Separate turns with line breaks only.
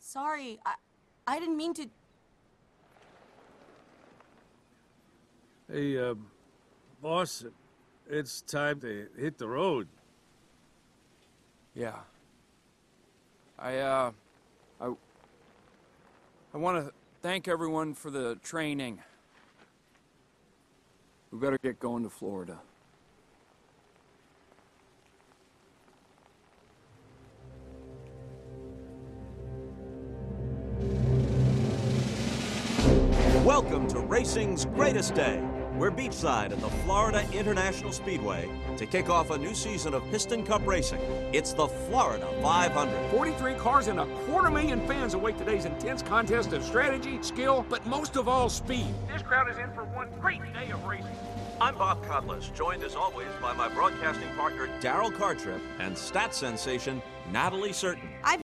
Sorry, I didn't mean to...
Hey, boss, it's time to hit the road.
Yeah. I want to thank everyone for the training. We better get going to Florida.
Welcome to racing's greatest day. We're beachside at the Florida International Speedway to kick off a new season of Piston Cup racing. It's the Florida 500.
43 cars and 250,000 fans await today's intense contest of strategy, skill, but most of all, speed. This crowd is in for one great day of racing.
I'm Bob Cutlass, joined as always by my broadcasting partner Daryl Cartrip and stat sensation Natalie Certain.
I've